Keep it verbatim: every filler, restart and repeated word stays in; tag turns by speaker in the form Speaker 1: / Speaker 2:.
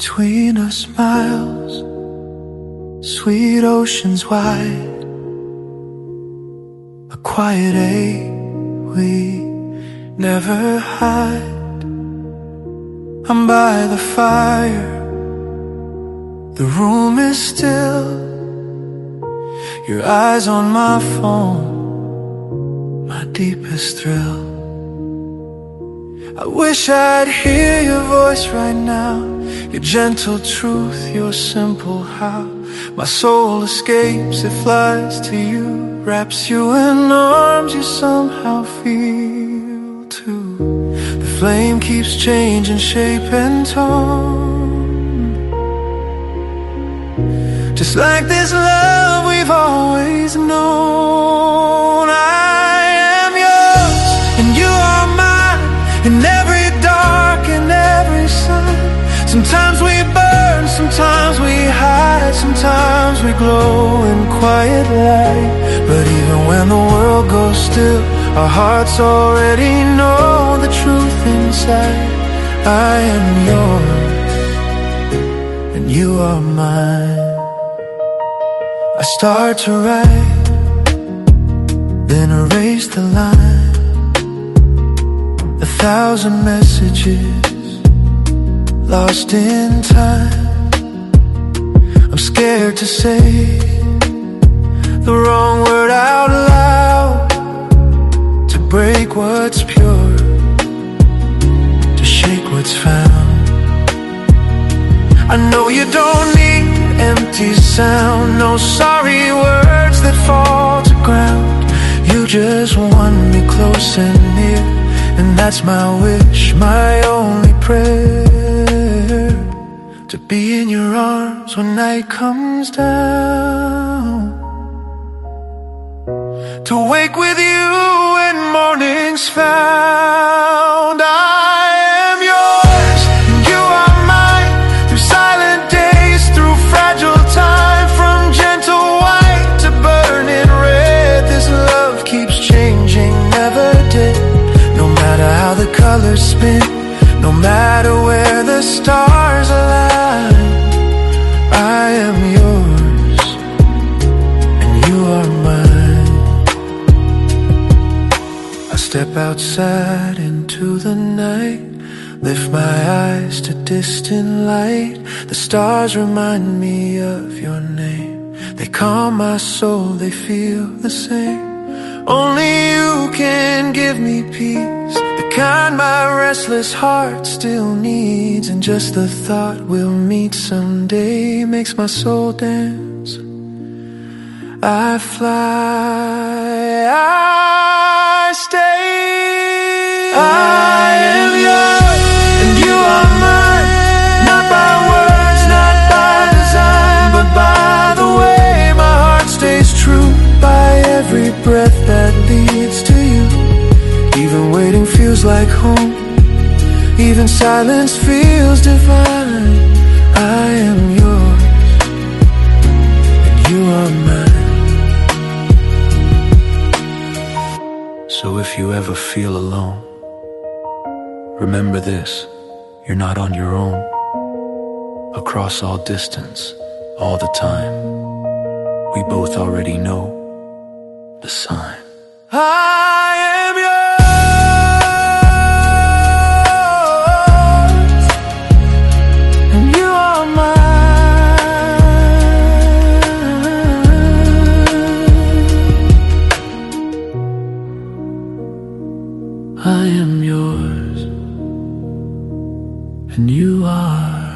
Speaker 1: Between us miles, sweet oceans wide, a quiet ache we never hide. I'm by the fire, the room is still, your eyes on my phone, my deepest thrill. I wish I'd hear your voice right now, your gentle truth, your simple how. My soul escapes, it flies to you, wraps you in arms you somehow feel too. The flame keeps changing shape and tone, just like this love we've always known. I am yours and you are mine, in every dark and every sun. Sometimes we burn, sometimes we hide, sometimes we glow in quiet light. But even when the world goes still, our hearts already know the truth inside. I am yours and you are mine. I start to write, then erase the line. A thousand messages lost in time. I'm scared to say the wrong word out loud, to break what's pure, to shake what's found. I know you don't need empty sound, no sorry words that fall to ground. You just want me close and near, and that's my wish, my only prayer. To be in your arms when night comes down, to wake with you when morning's found. I am yours and you are mine, through silent days, through fragile time. From gentle white to burning red, this love keeps changing, never dead. No matter how the colors spin, no matter where the stars align, I am yours and you are mine. I step outside into the night, lift my eyes to distant light. The stars remind me of your name, they calm my soul, they feel the same. Only you can give me peace, the kind my restless heart still needs. And just the thought we'll meet someday makes my soul dance. I fly, I stay. I am yours and you are mine, not by words, not by design, but by the way my heart stays true, by every breath that leads to you. Even waiting feels like home, even silence feels divine. I am yours and you are mine. So if you ever feel alone, remember this, you're not on your own. Across all distance, all the time, we both already know the sign. I am yours and you are mine. I am yours and you are